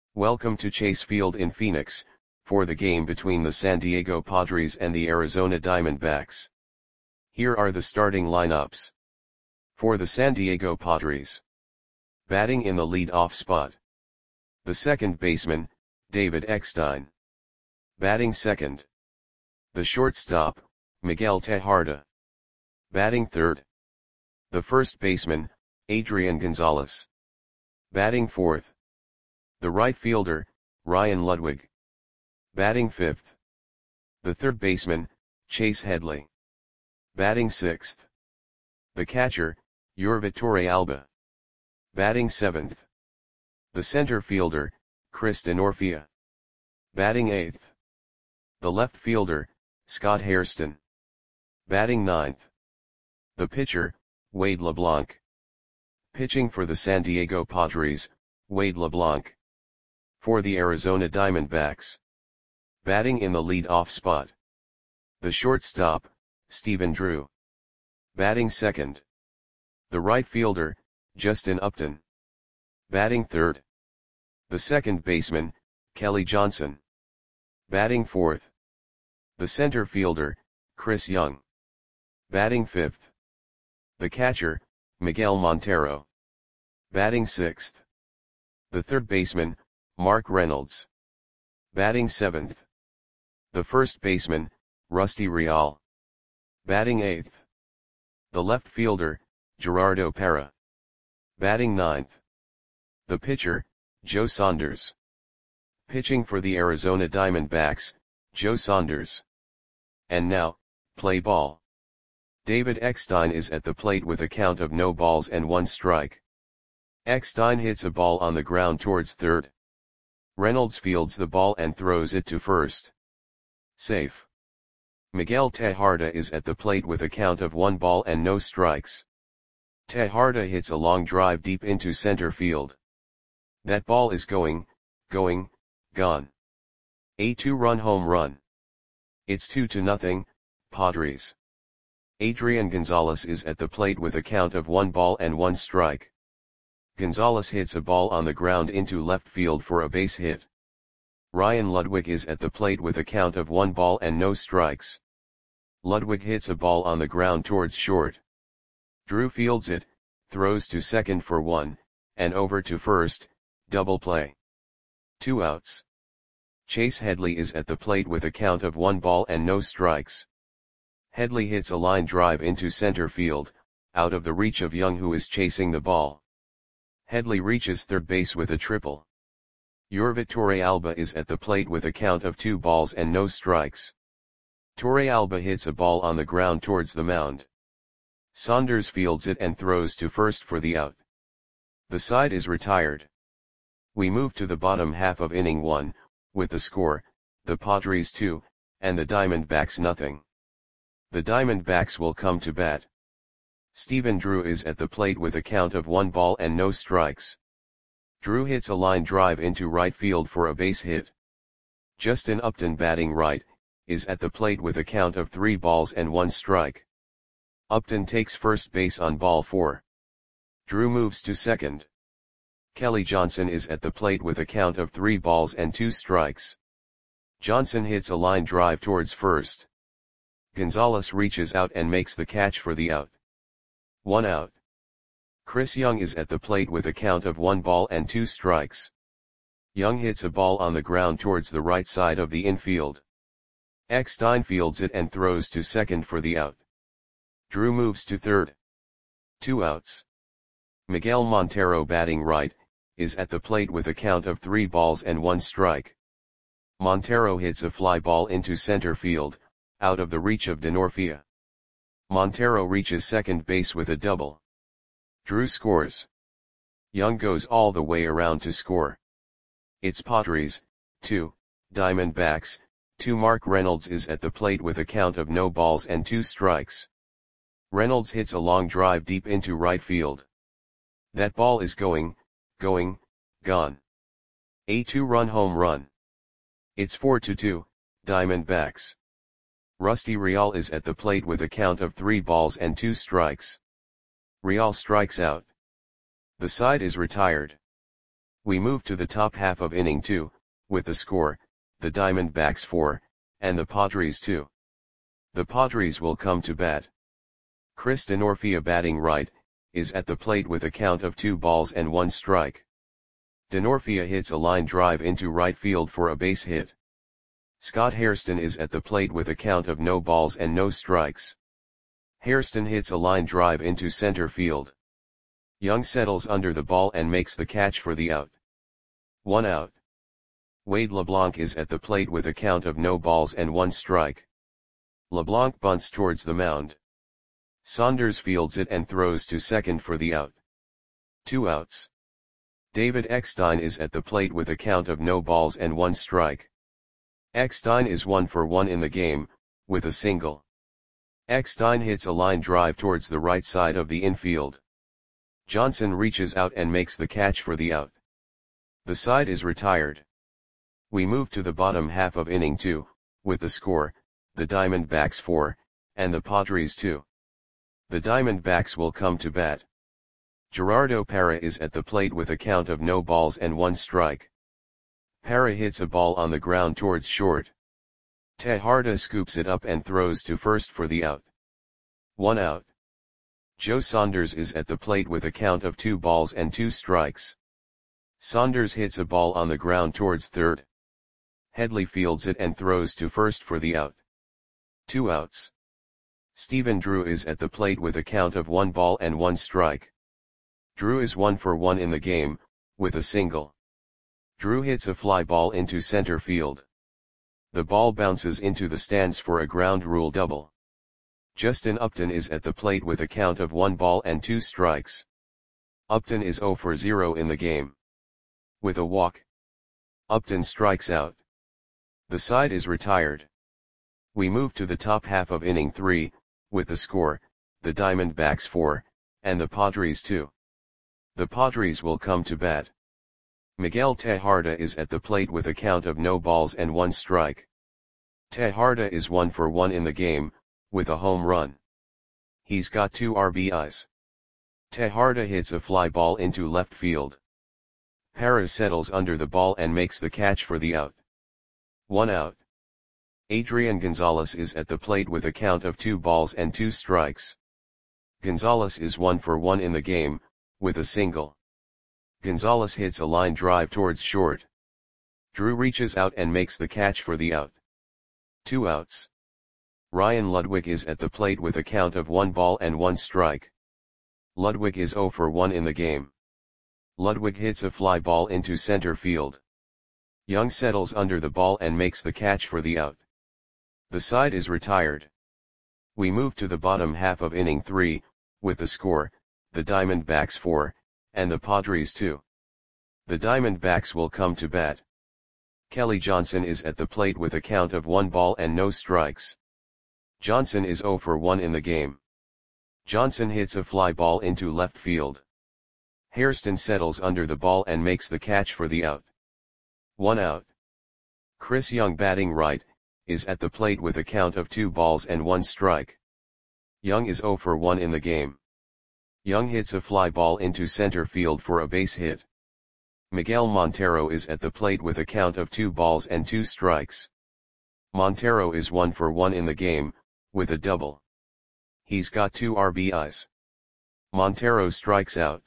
Welcome to Chase Field in Phoenix, for the game between the San Diego Padres and the Arizona Diamondbacks. Here are the starting lineups. For the San Diego Padres. Batting in the lead-off spot. The second baseman, David Eckstein. Batting second. The shortstop, Miguel Tejada. Batting third. The first baseman, Adrian Gonzalez. Batting fourth. The right fielder, Ryan Ludwig. Batting fifth. The third baseman, Chase Headley. Batting sixth. The catcher, Yorvi Torrealba. Batting seventh. The center fielder, Chris Denorfia. Batting eighth. The left fielder, Scott Hairston. Batting ninth. The pitcher, Wade LeBlanc. Pitching for the San Diego Padres, Wade LeBlanc. For the Arizona Diamondbacks. Batting in the lead-off spot. The shortstop, Stephen Drew. Batting second. The right fielder, Justin Upton. Batting third. The second baseman, Kelly Johnson. Batting fourth. The center fielder, Chris Young. Batting fifth. The catcher, Miguel Montero. Batting sixth. The third baseman, Mark Reynolds. Batting seventh. The first baseman, Rusty Real. Batting eighth. The left fielder, Gerardo Parra. Batting ninth. The pitcher, Joe Saunders. Pitching for the Arizona Diamondbacks, Joe Saunders. And now, play ball. David Eckstein is at the plate with a count of no balls and 1 strike. Eckstein hits a ball on the ground towards third. Reynolds fields the ball and throws it to first. Safe. Miguel Tejada is at the plate with a count of 1 ball and no strikes. Tejada hits a long drive deep into center field. That ball is gone. A 2-run home run. It's 2-0, Padres. Adrian Gonzalez is at the plate with a count of 1 ball and 1 strike. Gonzalez hits a ball on the ground into left field for a base hit. Ryan Ludwig is at the plate with a count of 1 ball and no strikes. Ludwig hits a ball on the ground towards short. Drew fields it, throws to second for 1, and over to first, double play. 2 outs. Chase Headley is at the plate with a count of 1 ball and no strikes. Headley hits a line drive into center field, out of the reach of Young, who is chasing the ball. Headley reaches third base with a triple. Yorvi Torrealba is at the plate with a count of 2 balls and no strikes. Torrealba hits a ball on the ground towards the mound. Saunders fields it and throws to first for the out. The side is retired. We move to the bottom half of inning 1, with the score, the Padres 2, and the Diamondbacks 0. The Diamondbacks will come to bat. Stephen Drew is at the plate with a count of 1 ball and no strikes. Drew hits a line drive into right field for a base hit. Justin Upton, batting right, is at the plate with a count of 3 balls and 1 strike. Upton takes first base on ball 4. Drew moves to second. Kelly Johnson is at the plate with a count of 3 balls and 2 strikes. Johnson hits a line drive towards first. Gonzalez reaches out and makes the catch for the out. 1 out. Chris Young is at the plate with a count of 1 ball and 2 strikes. Young hits a ball on the ground towards the right side of the infield. Eckstein fields it and throws to second for the out. Drew moves to third. 2 outs. Miguel Montero, batting right, is at the plate with a count of 3 balls and 1 strike. Montero hits a fly ball into center field, out of the reach of Denorfia. Montero reaches second base with a double. Drew scores. Young goes all the way around to score. It's Padres 2, Diamondbacks 2. Mark Reynolds is at the plate with a count of no balls and 2 strikes. Reynolds hits a long drive deep into right field. That ball is gone. A 2-run home run. It's 4-2, Diamondbacks. Rusty Real is at the plate with a count of 3 balls and 2 strikes. Real strikes out. The side is retired. We move to the top half of inning 2, with the score, the Diamondbacks 4, and the Padres 2. The Padres will come to bat. Chris Denorfia, batting right, is at the plate with a count of 2 balls and 1 strike. Denorfia hits a line drive into right field for a base hit. Scott Hairston is at the plate with a count of no balls and no strikes. Hairston hits a line drive into center field. Young settles under the ball and makes the catch for the out. 1 out. Wade LeBlanc is at the plate with a count of no balls and 1 strike. LeBlanc bunts towards the mound. Saunders fields it and throws to second for the out. 2 outs. David Eckstein is at the plate with a count of no balls and 1 strike. Eckstein is 1 for 1 in the game, with a single. Eckstein hits a line drive towards the right side of the infield. Johnson reaches out and makes the catch for the out. The side is retired. We move to the bottom half of inning 2, with the score, the Diamondbacks 4, and the Padres 2. The Diamondbacks will come to bat. Gerardo Parra is at the plate with a count of no balls and 1 strike. Parra hits a ball on the ground towards short. Tejada scoops it up and throws to first for the out. 1 out. Joe Saunders is at the plate with a count of 2 balls and 2 strikes. Saunders hits a ball on the ground towards third. Headley fields it and throws to first for the out. 2 outs. Stephen Drew is at the plate with a count of 1 ball and 1 strike. Drew is 1 for 1 in the game, with a single. Drew hits a fly ball into center field. The ball bounces into the stands for a ground rule double. Justin Upton is at the plate with a count of 1 ball and 2 strikes. Upton is 0 for 0 in the game. With a walk, Upton strikes out. The side is retired. We move to the top half of inning 3, with the score, the Diamondbacks 4, and the Padres 2. The Padres will come to bat. Miguel Tejada is at the plate with a count of no balls and 1 strike. Tejada is 1 for 1 in the game, with a home run. He's got 2 RBIs. Tejada hits a fly ball into left field. Parra settles under the ball and makes the catch for the out. 1 out. Adrian Gonzalez is at the plate with a count of 2 balls and 2 strikes. Gonzalez is 1 for 1 in the game, with a single. Gonzalez hits a line drive towards short. Drew reaches out and makes the catch for the out. 2 outs. Ryan Ludwig is at the plate with a count of 1 ball and 1 strike. Ludwig is 0 for 1 in the game. Ludwig hits a fly ball into center field. Young settles under the ball and makes the catch for the out. The side is retired. We move to the bottom half of inning 3, with the score, the Diamondbacks 4, and the Padres 2. The Diamondbacks will come to bat. Kelly Johnson is at the plate with a count of 1 ball and no strikes. Johnson is 0 for 1 in the game. Johnson hits a fly ball into left field. Hairston settles under the ball and makes the catch for the out. 1 out. Chris Young, batting right, is at the plate with a count of 2 balls and 1 strike. Young is 0 for 1 in the game. Young hits a fly ball into center field for a base hit. Miguel Montero is at the plate with a count of 2 balls and 2 strikes. Montero is 1 for 1 in the game, with a double. He's got 2 RBIs. Montero strikes out.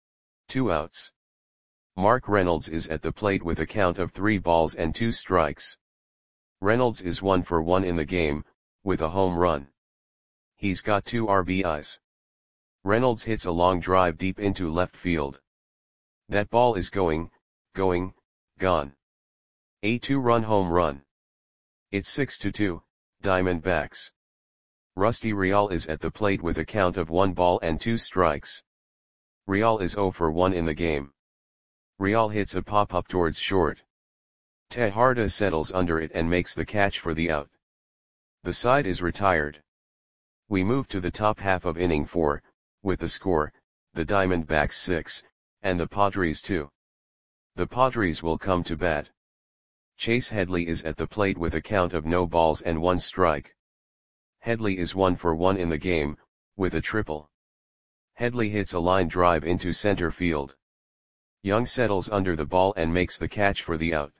2 outs. Mark Reynolds is at the plate with a count of 3 balls and 2 strikes. Reynolds is 1 for 1 in the game, with a home run. He's got 2 RBIs. Reynolds hits a long drive deep into left field. That ball is gone. A 2-run home run. It's 6-2, Diamondbacks. Rusty Real is at the plate with a count of 1 ball and 2 strikes. Real is 0 for 1 in the game. Real hits a pop-up towards short. Tejada settles under it and makes the catch for the out. The side is retired. We move to the top half of inning 4, with the score, the Diamondbacks 6, and the Padres 2. The Padres will come to bat. Chase Headley is at the plate with a count of no balls and 1 strike. Headley is 1 for 1 in the game, with a triple. Headley hits a line drive into center field. Young settles under the ball and makes the catch for the out.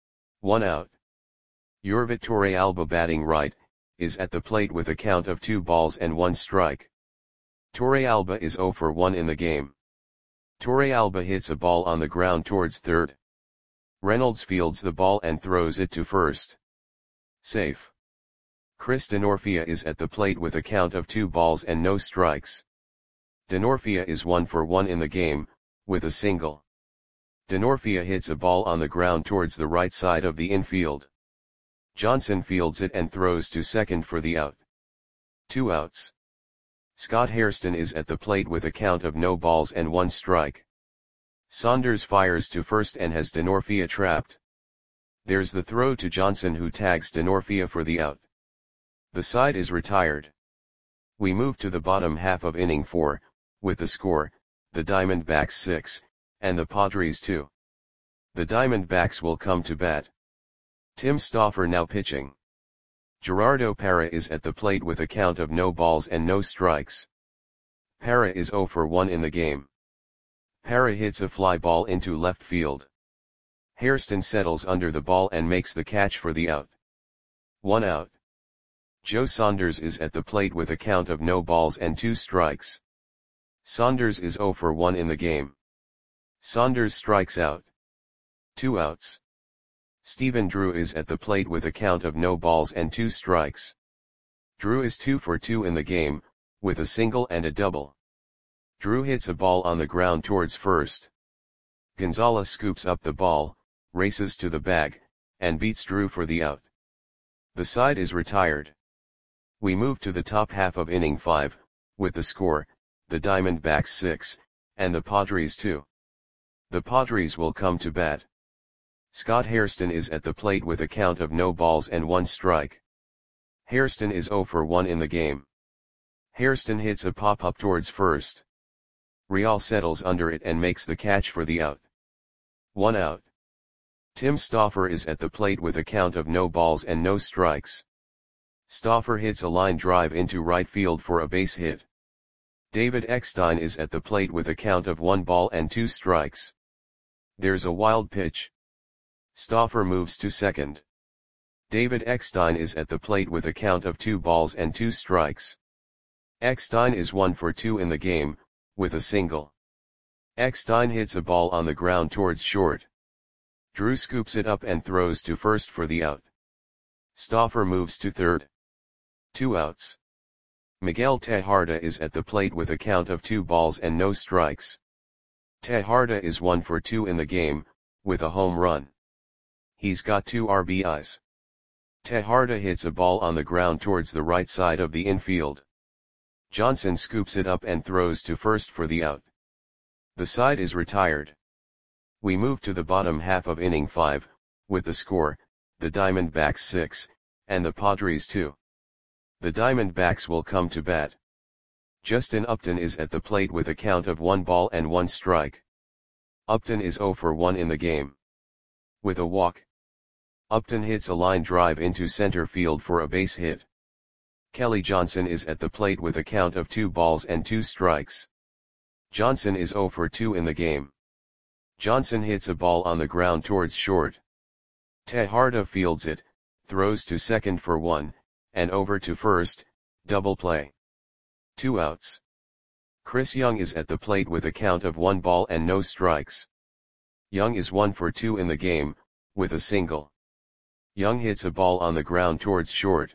1 out. Jorvit Torrealba batting right, is at the plate with a count of 2 balls and 1 strike. Torrealba is 0 for 1 in the game. Torrealba hits a ball on the ground towards third. Reynolds fields the ball and throws it to first. Safe. Chris Denorfia is at the plate with a count of 2 balls and no strikes. Denorfia is 1 for 1 in the game, with a single. Denorfia hits a ball on the ground towards the right side of the infield. Johnson fields it and throws to second for the out. 2 outs. Scott Hairston is at the plate with a count of no balls and 1 strike. Saunders fires to first and has Denorfia trapped. There's the throw to Johnson, who tags Denorfia for the out. The side is retired. We move to the bottom half of inning 4, with the score, the Diamondbacks 6, and the Padres 2. The Diamondbacks will come to bat. Tim Stauffer now pitching. Gerardo Parra is at the plate with a count of no balls and no strikes. Parra is 0 for 1 in the game. Parra hits a fly ball into left field. Hairston settles under the ball and makes the catch for the out. 1 out. Joe Saunders is at the plate with a count of no balls and 2 strikes. Saunders is 0 for 1 in the game. Saunders strikes out. 2 outs. Stephen Drew is at the plate with a count of no balls and 2 strikes. Drew is 2 for 2 in the game, with a single and a double. Drew hits a ball on the ground towards first. Gonzalez scoops up the ball, races to the bag, and beats Drew for the out. The side is retired. We move to the top half of inning 5, with the score, the Diamondbacks 6, and the Padres 2. The Padres will come to bat. Scott Hairston is at the plate with a count of no balls and 1 strike. Hairston is 0 for 1 in the game. Hairston hits a pop-up towards first. Real settles under it and makes the catch for the out. 1 out. Tim Stauffer is at the plate with a count of no balls and no strikes. Stauffer hits a line drive into right field for a base hit. David Eckstein is at the plate with a count of 1 ball and 2 strikes. There's a wild pitch. Stauffer moves to second. David Eckstein is at the plate with a count of 2 balls and 2 strikes. Eckstein is 1 for 2 in the game, with a single. Eckstein hits a ball on the ground towards short. Drew scoops it up and throws to first for the out. Stauffer moves to third. 2 outs. Miguel Tejada is at the plate with a count of 2 balls and no strikes. Tejada is 1 for 2 in the game, with a home run. He's got 2 RBIs. Tejada hits a ball on the ground towards the right side of the infield. Johnson scoops it up and throws to first for the out. The side is retired. We move to the bottom half of inning 5, with the score, the Diamondbacks 6, and the Padres 2. The Diamondbacks will come to bat. Justin Upton is at the plate with a count of 1 ball and 1 strike. Upton is 0 for 1 in the game. With a walk. Upton hits a line drive into center field for a base hit. Kelly Johnson is at the plate with a count of 2 balls and 2 strikes. Johnson is 0 for 2 in the game. Johnson hits a ball on the ground towards short. Tejada fields it, throws to second for 1, and over to first, double play. 2 outs. Chris Young is at the plate with a count of 1 ball and no strikes. Young is 1 for 2 in the game, with a single. Young hits a ball on the ground towards short.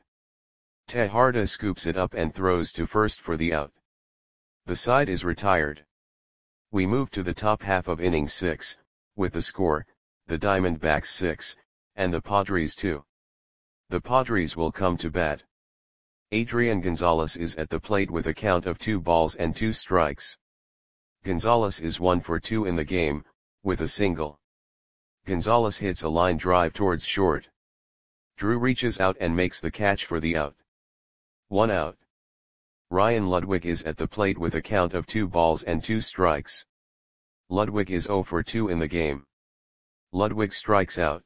Tejada scoops it up and throws to first for the out. The side is retired. We move to the top half of inning 6, with the score, the Diamondbacks 6, and the Padres 2. The Padres will come to bat. Adrian Gonzalez is at the plate with a count of 2 balls and 2 strikes. Gonzalez is 1 for 2 in the game, with a single. Gonzalez hits a line drive towards short. Drew reaches out and makes the catch for the out. 1 out. Ryan Ludwig is at the plate with a count of 2 balls and 2 strikes. Ludwig is 0 for 2 in the game. Ludwig strikes out.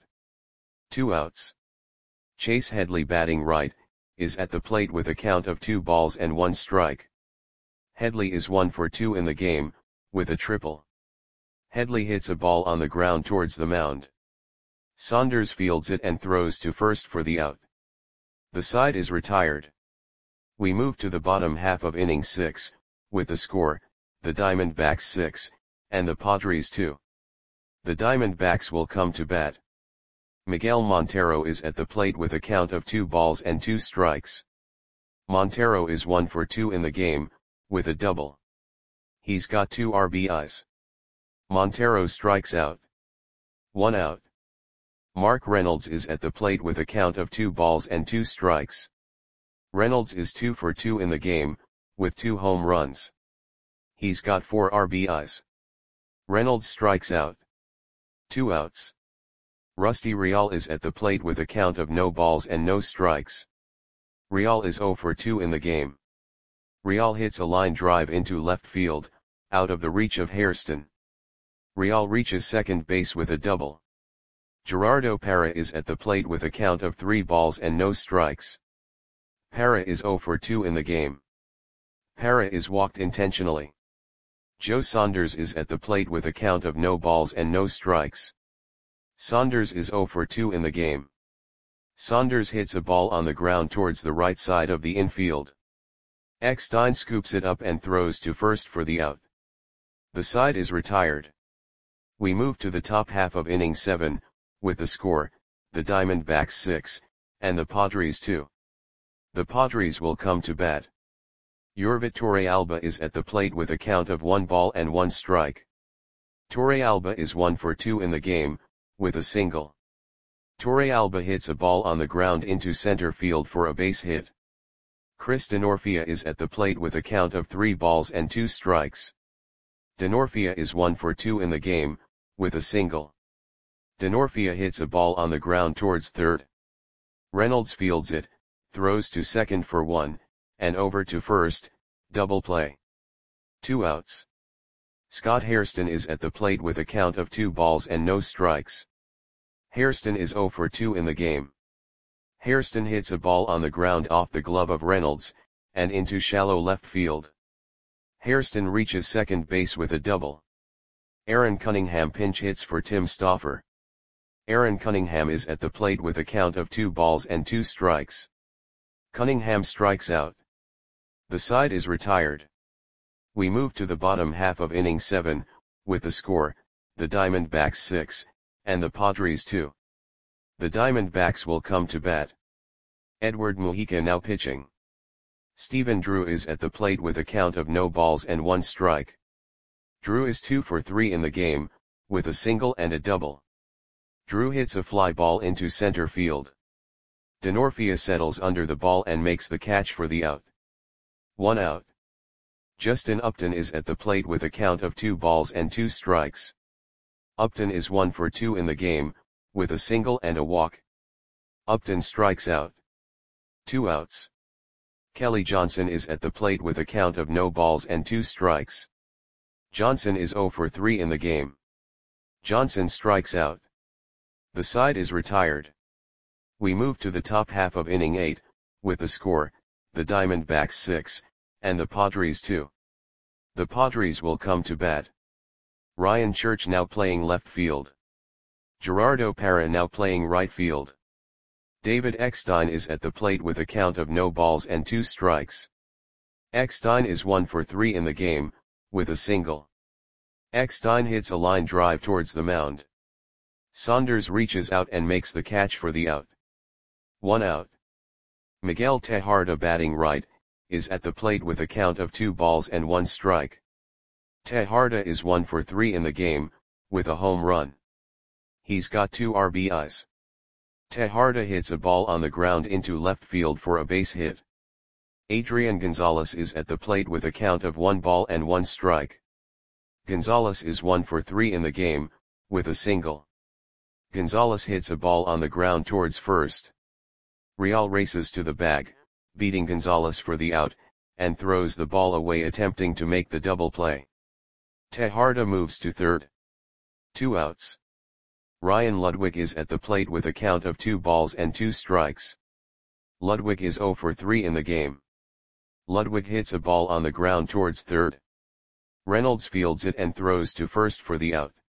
2 outs. Chase Headley batting right, is at the plate with a count of 2 balls and 1 strike. Headley is 1 for 2 in the game, with a triple. Headley hits a ball on the ground towards the mound. Saunders fields it and throws to first for the out. The side is retired. We move to the bottom half of inning 6, with the score, the Diamondbacks 6, and the Padres 2. The Diamondbacks will come to bat. Miguel Montero is at the plate with a count of 2 balls and 2 strikes. Montero is 1 for 2 in the game, with a double. He's got 2 RBIs. Montero strikes out. 1 out. Mark Reynolds is at the plate with a count of 2 balls and 2 strikes. Reynolds is 2 for 2 in the game, with 2 home runs. He's got 4 RBIs. Reynolds strikes out. 2 outs. Rusty Real is at the plate with a count of no balls and no strikes. Real is 0 for 2 in the game. Real hits a line drive into left field, out of the reach of Hairston. Real reaches second base with a double. Gerardo Parra is at the plate with a count of 3 balls and no strikes. Parra is 0 for 2 in the game. Parra is walked intentionally. Joe Saunders is at the plate with a count of no balls and no strikes. Saunders is 0 for 2 in the game. Saunders hits a ball on the ground towards the right side of the infield. Eckstein scoops it up and throws to first for the out. The side is retired. We move to the top half of inning 7, with the score, the Diamondbacks 6, and the Padres 2. The Padres will come to bat. Yorvit Torrealba is at the plate with a count of 1 ball and 1 strike. Torrealba is 1 for 2 in the game, with a single. Torrealba hits a ball on the ground into center field for a base hit. Chris Denorfia is at the plate with a count of 3 balls and 2 strikes. Denorfia is 1 for 2 in the game, with a single. Denorfia hits a ball on the ground towards third. Reynolds fields it, throws to second for 1, and over to first, double play. 2 outs. Scott Hairston is at the plate with a count of 2 balls and no strikes. Hairston is 0 for 2 in the game. Hairston hits a ball on the ground off the glove of Reynolds, and into shallow left field. Hairston reaches second base with a double. Aaron Cunningham pinch hits for Tim Stauffer. Aaron Cunningham is at the plate with a count of 2 balls and 2 strikes. Cunningham strikes out. The side is retired. We move to the bottom half of inning 7, with the score, the Diamondbacks 6, and the Padres 2. The Diamondbacks will come to bat. Edward Mujica now pitching. Stephen Drew is at the plate with a count of no balls and 1 strike. Drew is 2 for 3 in the game, with a single and a double. Drew hits a fly ball into center field. Denorfia settles under the ball and makes the catch for the out. 1 out. Justin Upton is at the plate with a count of 2 balls and 2 strikes. Upton is 1 for 2 in the game, with a single and a walk. Upton strikes out. 2 outs. Kelly Johnson is at the plate with a count of no balls and 2 strikes. Johnson is 0 for 3 in the game. Johnson strikes out. The side is retired. We move to the top half of inning 8, with the score, the Diamondbacks 6, and the Padres 2. The Padres will come to bat. Ryan Church now playing left field. Gerardo Parra now playing right field. David Eckstein is at the plate with a count of no balls and 2 strikes. Eckstein is 1 for 3 in the game, with a single. Eckstein hits a line drive towards the mound. Saunders reaches out and makes the catch for the out. 1 out. Miguel Tejada batting right, is at the plate with a count of 2 balls and 1 strike. Tejada is 1 for 3 in the game, with a home run. He's got 2 RBIs. Tejada hits a ball on the ground into left field for a base hit. Adrian Gonzalez is at the plate with a count of 1 ball and 1 strike. Gonzalez is 1 for 3 in the game, with a single. Gonzalez hits a ball on the ground towards first. Real races to the bag, beating Gonzalez for the out, and throws the ball away attempting to make the double play. Tejada moves to third. 2 outs. Ryan Ludwig is at the plate with a count of 2 balls and 2 strikes. Ludwig is 0 for 3 in the game. Ludwig hits a ball on the ground towards third. Reynolds fields it and throws to first for the out.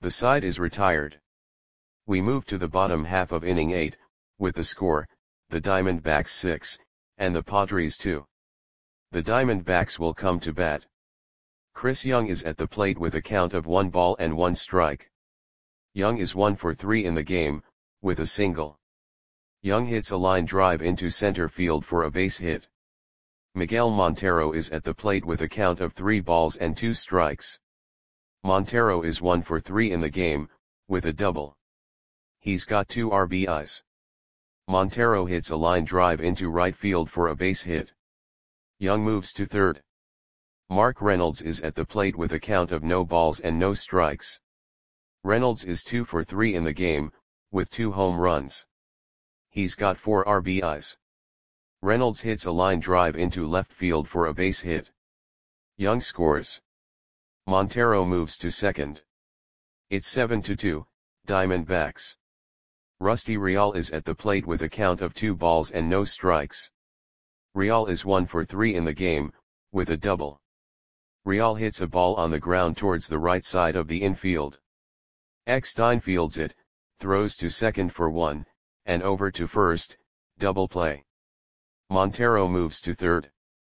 The side is retired. We move to the bottom half of inning 8, with the score, the Diamondbacks 6, and the Padres 2. The Diamondbacks will come to bat. Chris Young is at the plate with a count of 1 ball and 1 strike. Young is 1 for 3 in the game, with a single. Young hits a line drive into center field for a base hit. Miguel Montero is at the plate with a count of 3 balls and 2 strikes. Montero is 1 for 3 in the game, with a double. He's got 2 RBIs. Montero hits a line drive into right field for a base hit. Young moves to third. Mark Reynolds is at the plate with a count of no balls and no strikes. Reynolds is 2 for 3 in the game, with 2 home runs. He's got 4 RBIs. Reynolds hits a line drive into left field for a base hit. Young scores. Montero moves to second. It's 7-2, Diamondbacks. Rusty Real is at the plate with a count of 2 balls and no strikes. Real is 1 for 3 in the game, with a double. Real hits a ball on the ground towards the right side of the infield. Eckstein fields it, throws to second for 1, and over to first, double play. Montero moves to third.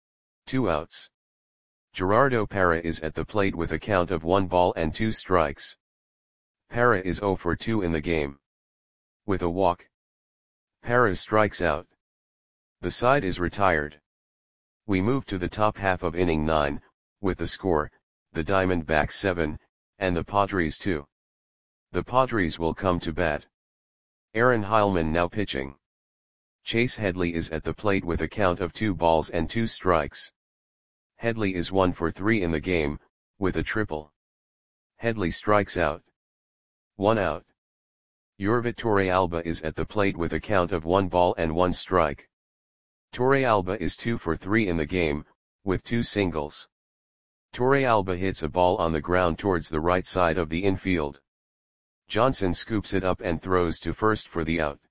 2 outs. Gerardo Parra is at the plate with a count of 1 ball and 2 strikes. Parra is 0 for 2 in the game. With a walk, Parra strikes out. The side is retired. We move to the top half of inning 9, with the score, the Diamondbacks 7, and the Padres 2. The Padres will come to bat. Aaron Heilman now pitching. Chase Headley is at the plate with a count of 2 balls and 2 strikes. Headley is 1 for 3 in the game, with a triple. Headley strikes out. 1 out. Yorvit Torrealba is at the plate with a count of 1 ball and 1 strike. Torrealba is 2 for 3 in the game, with 2 singles. Torrealba hits a ball on the ground towards the right side of the infield. Johnson scoops it up and throws to first for the out.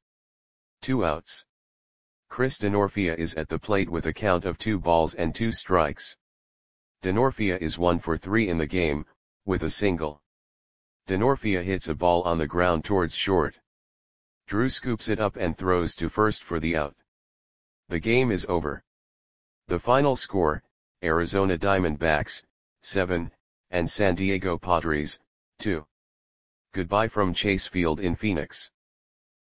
2 outs. Chris Denorfia is at the plate with a count of 2 balls and 2 strikes. Denorfia is 1 for 3 in the game, with a single. Denorfia hits a ball on the ground towards short. Drew scoops it up and throws to first for the out. The game is over. The final score, Arizona Diamondbacks, 7, and San Diego Padres, 2. Goodbye from Chase Field in Phoenix.